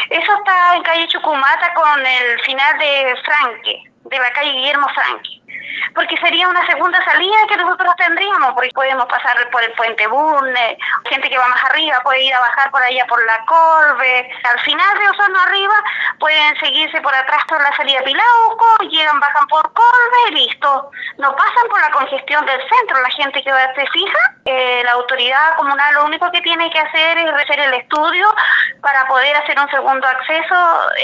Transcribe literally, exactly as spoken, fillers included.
Eso está en calle Chucumata con el final de Franque, de la calle Guillermo Franque. Porque sería una segunda salida que nosotros tendríamos, porque podemos pasar por el puente Bulnes, gente que va más arriba puede ir a bajar por allá por la Corbe, al final de Osorno arriba pueden seguirse por atrás por la salida Pilauco, llegan, bajan por Corbe y listo. No pasan por la congestión del centro, la gente que va, se fija, eh, la autoridad comunal lo único que tiene que hacer es hacer el estudio para poder hacer un segundo acceso